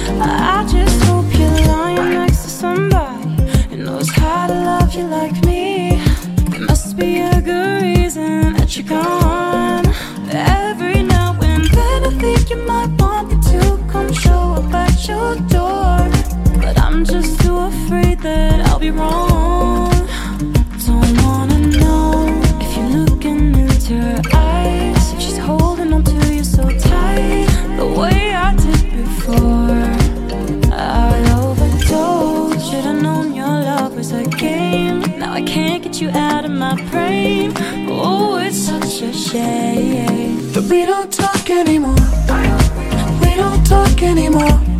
I just hope you're lying next to somebody who knows how to love you like me. There must be a good reason that you're gone. Every now and then I think you might want me to come show up at your door, but I'm just too afraid that I'll be wrong. Don't wanna know if you're looking into her eyes, if she's holding on to you so tight the way I did before. I overdosed. Should've known your love was a game. Now I can't get you out of my brain. Oh, it's such a shame that we don't talk anymore. We don't talk anymore.